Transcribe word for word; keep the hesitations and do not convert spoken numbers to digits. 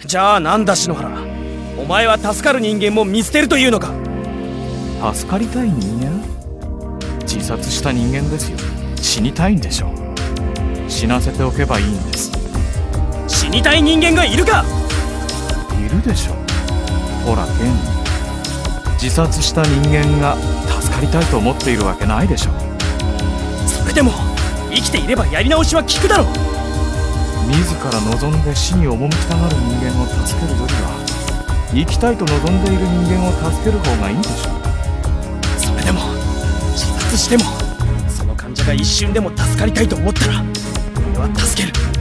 じゃあなんだ篠原、お前は助かる人間も見捨てるというのか。 助かりたい人間？自殺した人間ですよ。死にたいんでしょう。死なせておけばいいんです。 死にたい人間がいるか？ いるでしょう。ほらケン、自殺した人間が助かりたいと思っているわけないでしょう。 それでも生きていればやり直しは効くだろう。 自ら望んで死に赴きたがる人間を助けるよりは、生きたいと望んでいる人間を助ける方がいいでしょう。 それでも自殺してもその患者が一瞬でも助かりたいと思ったら俺は助ける。